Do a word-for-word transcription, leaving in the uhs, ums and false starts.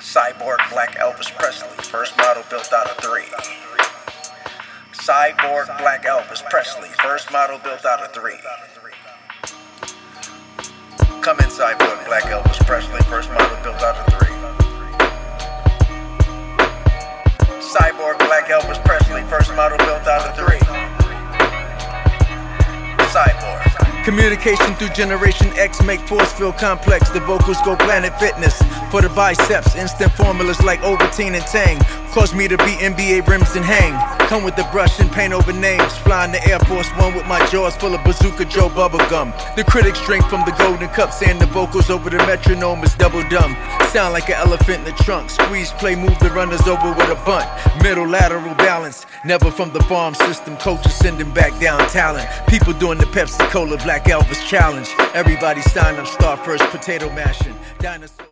Cyborg Black Elvis Presley, first model built out of three. Cyborg Black Elvis Presley, first model built out of three. Come in, Cyborg Black Elvis Presley, first model built out of three. Cyborg Black Elvis Presley, first model built out of three. Cyborg. Communication through Generation X make force feel complex. The vocals go Planet Fitness for the biceps. Instant formulas like Ovaltine and Tang cause me to be N B A rims and hang. Come with the brush and paint over names. Flying the Air Force One with my jaws full of Bazooka Joe bubblegum. The critics drink from the golden cup, saying the vocals over the metronome is double dumb. Sound like an elephant in the trunk. Squeeze, play, move the runners over with a bunt. Middle lateral balance, never from the farm system. Coaches sending back down talent. People doing the Pepsi Cola Black Elvis challenge. Everybody sign up, start first potato mashing. Dinosaur